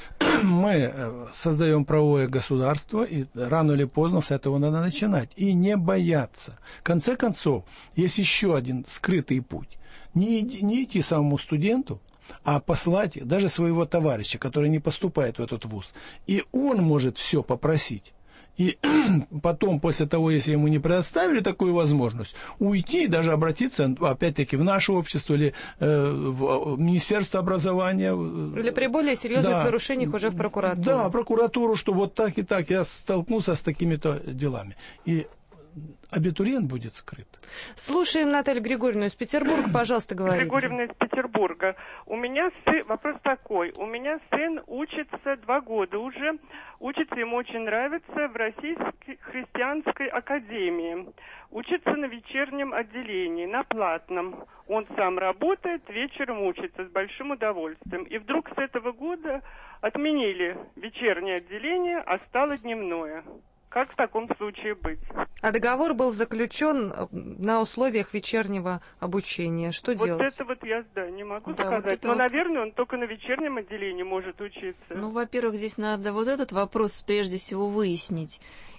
Мы создаем правовое государство, и рано или поздно с этого надо начинать. И не бояться. В конце концов, есть еще один скрытый путь. Не, не идти самому студенту, а послать даже своего товарища, который не поступает в этот вуз. И он может все попросить. И потом, после того, если ему не предоставили такую возможность, уйти и даже обратиться, опять-таки, в наше общество или э, в Министерство образования. Или при более серьезных да, нарушениях уже в прокуратуру. Да, прокуратуру, что вот так и так я столкнулся с такими-то делами. И абитуриент будет скрыт. Слушаем Наталью Григорьевну из Петербурга. Пожалуйста, говорите. Григорьевна из Петербурга. У меня сын, вопрос такой. У меня сын учится два года уже. Учится, ему очень нравится, в Российской христианской академии. Учится на вечернем отделении, на платном. Он сам работает, вечером учится с большим удовольствием. И вдруг с этого года отменили вечернее отделение, а стало дневное. Как в таком случае быть? А договор был заключен на условиях вечернего обучения. Что вот делать? Вот это вот я, да, не могу да, сказать. Вот Но, вот... наверное, он только на вечернем отделении может учиться. Ну, во-первых, здесь надо вот этот вопрос прежде всего выяснить.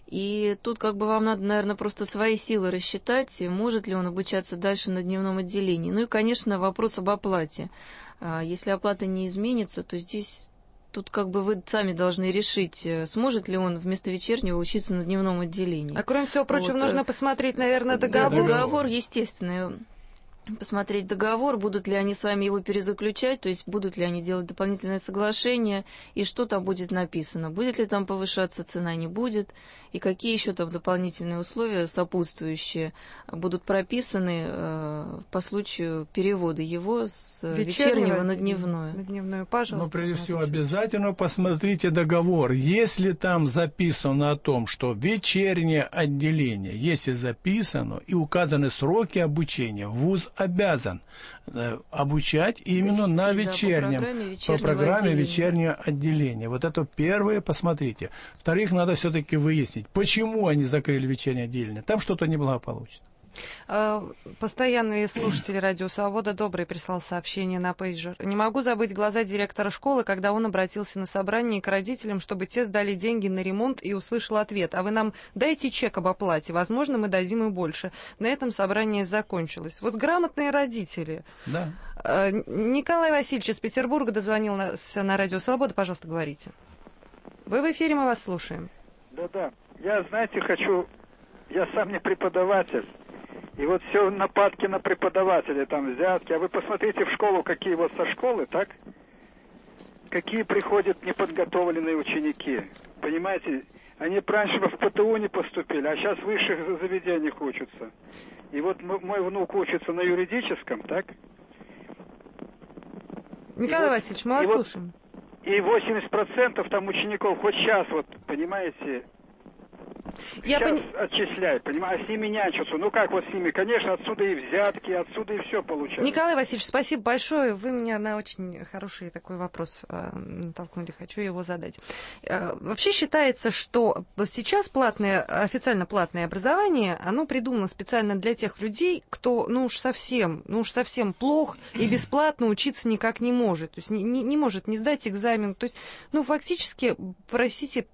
И тут как бы вам надо, наверное, просто свои силы рассчитать, может ли он обучаться дальше на дневном отделении. Ну и, конечно, вопрос об оплате. Если оплата не изменится, то здесь... Тут как бы вы сами должны решить, сможет ли он вместо вечернего учиться на дневном отделении. А кроме всего прочего, вот. нужно посмотреть, наверное, договор. Да, договор, естественно. Посмотреть договор, будут ли они с вами его перезаключать, то есть будут ли они делать дополнительное соглашение, и что там будет написано. Будет ли там повышаться цена, не будет, и какие еще там дополнительные условия сопутствующие будут прописаны э, по случаю перевода его с вечернего, вечернего на дневное. На дневное, пожалуйста. Но прежде всего обязательно посмотрите договор. Если там записано о том, что вечернее отделение, если записано и указаны сроки обучения, вуз обязан э, обучать именно довести, на вечернем, да, по программе вечернее отделение. Вот это первое, посмотрите. Во-вторых, надо все-таки выяснить, почему они закрыли вечернее отделение. Там что-то неблагополучно. Постоянный слушатель Радио Свобода Добрый прислал сообщение на пейджер. Не могу забыть глаза директора школы, когда он обратился на собрание к родителям, чтобы те сдали деньги на ремонт, и услышал ответ: а вы нам дайте чек об оплате, возможно, мы дадим и больше. На этом собрание закончилось. Вот грамотные родители. Да. Николай Васильевич из Петербурга дозвонился на Радио Свобода. Пожалуйста, говорите. Вы в эфире, мы вас слушаем. Да-да. Я, знаете, хочу... Я сам не преподаватель. И вот все нападки на преподавателей, там взятки. А вы посмотрите в школу, какие вот со школы, так? Какие приходят неподготовленные ученики. Понимаете, они раньше в ПТУ не поступили, а сейчас в высших заведениях учатся. И вот мой внук учится на юридическом, так? Николай Васильевич, мы вас и слушаем. Вот, и восемьдесят процентов там учеников хоть сейчас, вот, понимаете, Я сейчас пон... отчисляют, понимаете, а с ними нянчатся. Ну как вот с ними? Конечно, отсюда и взятки, отсюда и все получается. Николай Васильевич, спасибо большое. Вы меня на очень хороший такой вопрос э, натолкнули. Хочу его задать. Э, вообще считается, что сейчас платное, официально платное образование, оно придумано специально для тех людей, кто, ну уж совсем, ну уж совсем плох и бесплатно учиться никак не может. То есть не, не, не может не сдать экзамен. То есть, ну фактически, простите,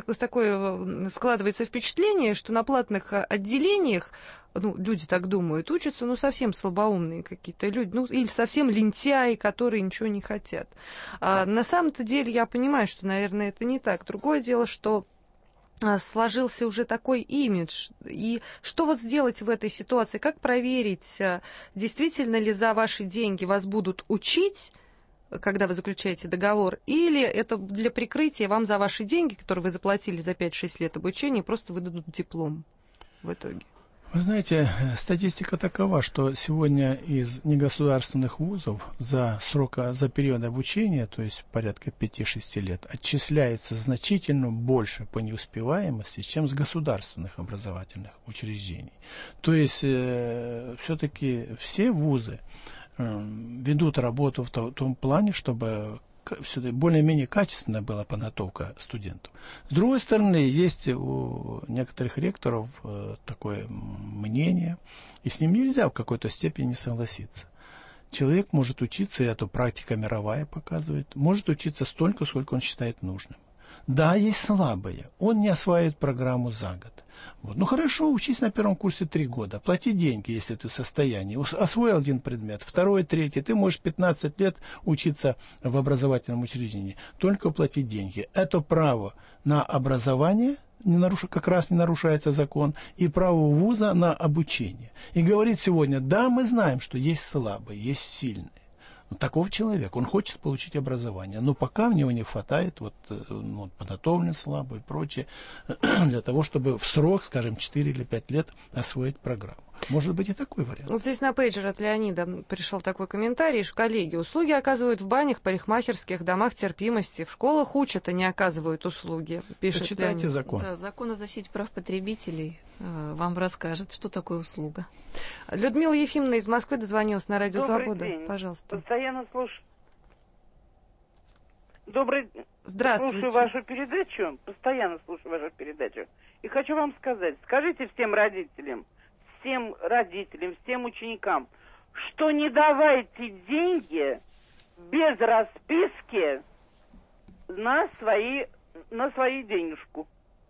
такое складывается впечатление, что на платных отделениях, ну, люди так думают, учатся, ну, совсем слабоумные какие-то люди, ну, или совсем лентяи, которые ничего не хотят. А на самом-то деле я понимаю, что, наверное, это не так. Другое дело, что сложился уже такой имидж. И что вот сделать в этой ситуации? Как проверить, действительно ли за ваши деньги вас будут учить, когда вы заключаете договор, или это для прикрытия вам за ваши деньги, которые вы заплатили за пять-шесть лет обучения, просто выдадут диплом в итоге? Вы знаете, статистика такова, что сегодня из негосударственных вузов за срок, за период обучения, то есть порядка пяти-шести лет, отчисляется значительно больше по неуспеваемости, чем с государственных образовательных учреждений. То есть э, все-таки все вузы ведут работу в том плане, чтобы более-менее качественная была подготовка студентов. С другой стороны, есть у некоторых ректоров такое мнение, и с ним нельзя в какой-то степени согласиться. Человек может учиться, и это практика мировая показывает, может учиться столько, сколько он считает нужным. Да, есть слабые, он не осваивает программу за год. Вот. Ну хорошо, учись на первом курсе три года, плати деньги, если ты в состоянии. Освоил один предмет, второй, третий, ты можешь пятнадцать лет учиться в образовательном учреждении, только платить деньги. Это право на образование не наруш... как раз не нарушается закон, и право вуза на обучение. И говорит сегодня, да, мы знаем, что есть слабые, есть сильные. Такого человека, он хочет получить образование, но пока в него не хватает вот, ну, подготовленность слабой и прочее, для того, чтобы в срок, скажем, четыре или пять лет освоить программу. Может быть и такой вариант. Вот здесь на пейджер от Леонида пришел такой комментарий, что коллеги, услуги оказывают в банях, парикмахерских, домах терпимости, в школах учат, а не оказывают услуги, пишет Почитайте Леонид. закон. Да, закон о защите прав потребителей э, вам расскажет, что такое услуга. Людмила Ефимовна из Москвы дозвонилась на Радио Добрый Свобода. День. Пожалуйста. Постоянно слушаю. Добрый Здравствуйте. Слушаю вашу передачу, постоянно слушаю вашу передачу. И хочу вам сказать, скажите всем родителям, всем родителям, всем ученикам, что не давайте деньги без расписки на свои, на свою денежку.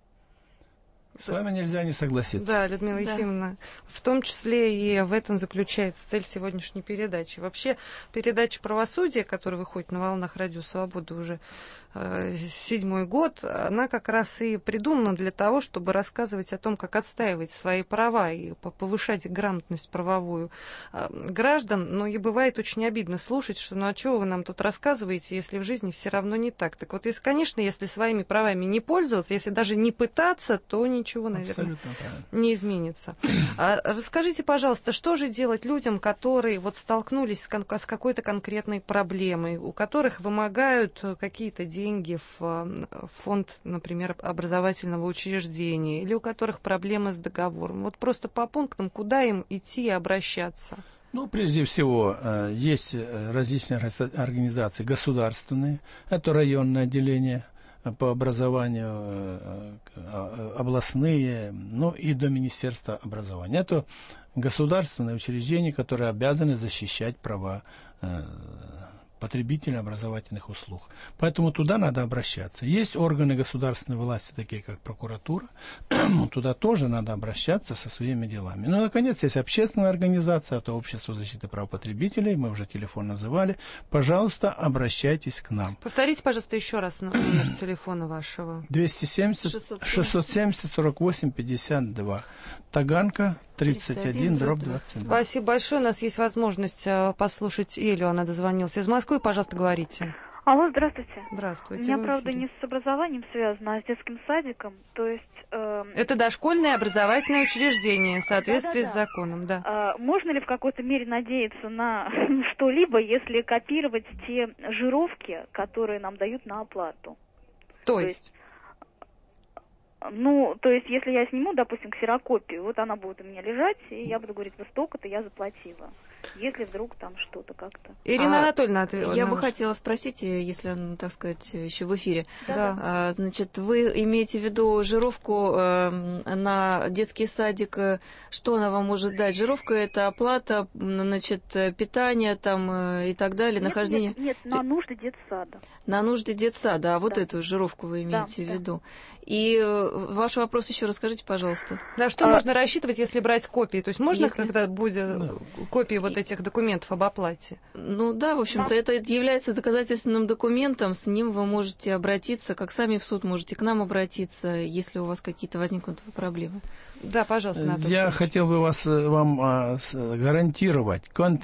С вами нельзя не согласиться. Да, Людмила да. Ефимовна, в том числе и в этом заключается цель сегодняшней передачи. Вообще, передача «Правосудие», которая выходит на волнах Радио Свобода уже э, седьмой год, она как раз и придумана для того, чтобы рассказывать о том, как отстаивать свои права и повышать грамотность правовую э, граждан. Но и бывает очень обидно слушать, что ну а чего вы нам тут рассказываете, если в жизни все равно не так. Так вот, если, конечно, если своими правами не пользоваться, если даже не пытаться, то не ничего, наверное, не изменится. А, расскажите, пожалуйста, что же делать людям, которые вот столкнулись с, кон- с какой-то конкретной проблемой, у которых вымогают какие-то деньги в, в фонд, например, образовательного учреждения, или у которых проблемы с договором? Вот просто по пунктам, куда им идти и обращаться? Ну, прежде всего, есть различные организации государственные, это районное отделение по образованию, областные, ну и до Министерства образования. Это государственные учреждения, которые обязаны защищать права потребителей образовательных услуг. Поэтому туда надо обращаться. Есть органы государственной власти, такие как прокуратура, туда тоже надо обращаться со своими делами. Ну, наконец, есть общественная организация, это Общество защиты прав потребителей, мы уже телефон называли. Пожалуйста, обращайтесь к нам. Повторите, пожалуйста, еще раз номер телефона вашего. двести семьдесят шестьсот семьдесят сорок восемь пятьдесят два. Таганка, тридцать один, дробь двадцать два. Спасибо большое. У нас есть возможность послушать Элю. Она дозвонилась из Москвы. Пожалуйста, говорите. Алло, здравствуйте. Здравствуйте. У меня, правда, не с образованием связано, а с детским садиком. То есть... Э... Это дошкольное образовательное учреждение в соответствии да, да, да. с законом, да. А, можно ли в какой-то мере надеяться на что-либо, если копировать те жировки, которые нам дают на оплату? То, то есть? есть... Ну, то есть, если я сниму, допустим, ксерокопию, вот она будет у меня лежать, и я буду говорить, вот столько-то я заплатила. Если вдруг там что-то как-то. Ирина а, Анатольевна, ответила. Я бы хотела спросить, если, так сказать, еще в эфире. Да. А, значит, вы имеете в виду жировку э, на детский садик? Что она вам может дать? Жировка — это оплата, значит, питание там э, и так далее, нет, нахождение... Нет, нет, на нужды детсада. На нужды детсада, а вот да. эту жировку вы имеете да, в виду. Да. И э, ваш вопрос еще расскажите, пожалуйста. Да, что а... можно рассчитывать, если брать копии? То есть можно, если... когда будет да. копии вот этих документов об оплате? Ну да, в общем-то, да. это является доказательственным документом, с ним вы можете обратиться, как сами в суд можете к нам обратиться, если у вас какие-то возникнут проблемы. Да, пожалуйста, Анатолий. Я хотел бы вас, вам а, с, гарантировать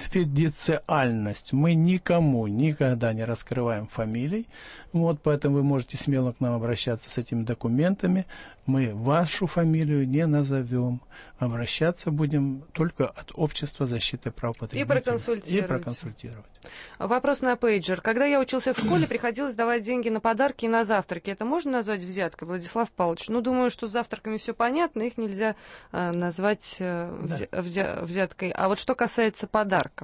конфиденциальность. Мы никому никогда не раскрываем фамилий, вот, поэтому вы можете смело к нам обращаться с этими документами. Мы вашу фамилию не назовем. Обращаться будем только от Общества защиты прав потребителей. И проконсультировать. И проконсультировать. Вопрос на пейджер. Когда я учился в школе, приходилось давать деньги на подарки и на завтраки. Это можно назвать взяткой, Владислав Павлович? Ну, думаю, что с завтраками все понятно, их нельзя э, назвать э, взя- да. взя- взяткой. А вот что касается подарков?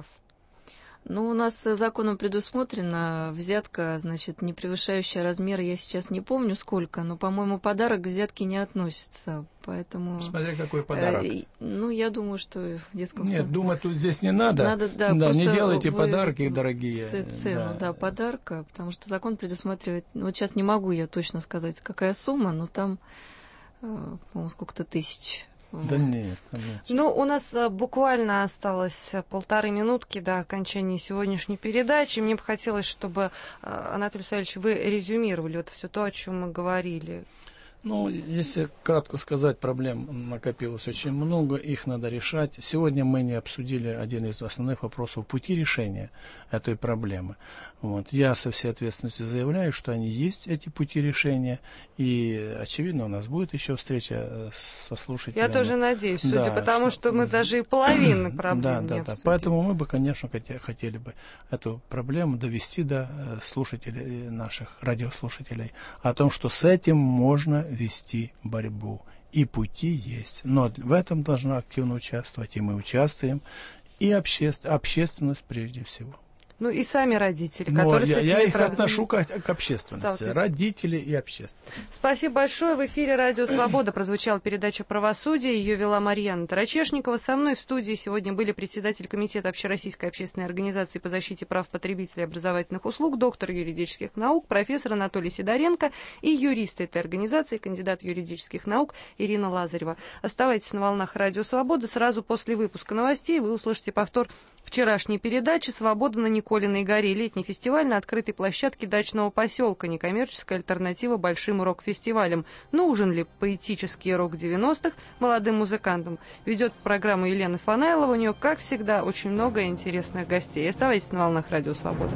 Ну, у нас законом предусмотрена взятка, значит, не превышающая размер, я сейчас не помню сколько, но, по-моему, подарок к взятке не относится, поэтому... Смотри, какой подарок. Э, ну, я думаю, что в детском Нет, саду... думать тут здесь не надо. Надо, да, да не делайте вы... подарки дорогие. Цену, да. да, подарка, потому что закон предусматривает... Вот сейчас не могу я точно сказать, какая сумма, но там, по-моему, сколько-то тысяч... Да нет, нет. Ну, у нас а, буквально осталось полторы минутки до окончания сегодняшней передачи. Мне бы хотелось, чтобы, а, Анатолий Савельевич, вы резюмировали вот все то, о чем мы говорили. Ну, если кратко сказать, проблем накопилось очень много, их надо решать. Сегодня мы не обсудили один из основных вопросов пути решения этой проблемы. Вот. Я со всей ответственностью заявляю, что они есть, эти пути решения, и, очевидно, у нас будет еще встреча со слушателями. Я тоже надеюсь, судя да, по тому, что... что мы даже и половины проблем да, не да, обсудили. Да. Поэтому мы бы, конечно, хотели бы эту проблему довести до слушателей, наших радиослушателей, о том, что с этим можно вести борьбу. И пути есть. Но в этом должна активно участвовать, и мы участвуем, и обще... общественность прежде всего. Ну и сами родители, Но которые... Я, с этими я их проблемами... отношу к, к общественности, родители и общественность. Спасибо большое. В эфире «Радио Свобода» прозвучала передача «Правосудие». Ее вела Марьяна Тарачешникова. Со мной в студии сегодня были председатель Комитета Общероссийской общественной организации по защите прав потребителей и образовательных услуг, доктор юридических наук, профессор Анатолий Сидоренко и юрист этой организации, кандидат юридических наук Ирина Лазарева. Оставайтесь на волнах «Радио Свобода». Сразу после выпуска новостей вы услышите повтор вчерашней передачи «Свобода на Николиной горе». Летний фестиваль на открытой площадке дачного поселка. Некоммерческая альтернатива большим рок-фестивалям. Нужен ли поэтический рок девяностых молодым музыкантам? Ведет программу Елена Фанайлова. У нее, как всегда, очень много интересных гостей. Оставайтесь на волнах «Радио Свобода».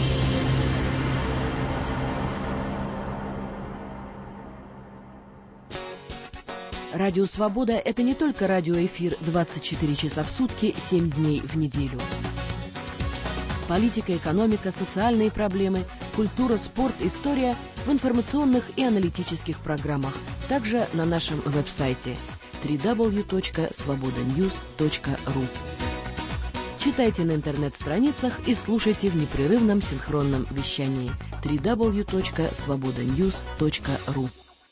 Радио «Свобода» — это не только радиоэфир двадцать четыре часа в сутки, семь дней в неделю. Политика, экономика, социальные проблемы, культура, спорт, история в информационных и аналитических программах. Также на нашем веб-сайте дабл ю дабл ю дабл ю точка свобода ньюс точка ру. Читайте на интернет-страницах и слушайте в непрерывном синхронном вещании дабл ю дабл ю дабл ю точка свобода ньюс точка ру.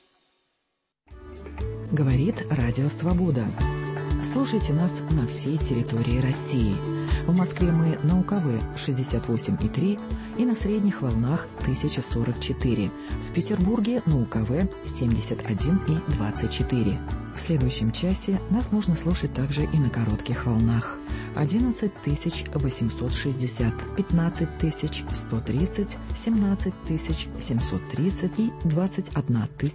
Говорит Радио Свобода. Слушайте нас на всей территории России. В Москве мы на УКВ шестьдесят восемь и три и на средних волнах тысяча сорок четыре. В Петербурге на УКВ семьдесят один и двадцать четыре. В следующем часе нас можно слушать также и на коротких волнах. одиннадцать тысяч восемьсот шестьдесят, пятнадцать тысяч сто тридцать, семнадцать тысяч семьсот тридцать и двадцать одна тысяча.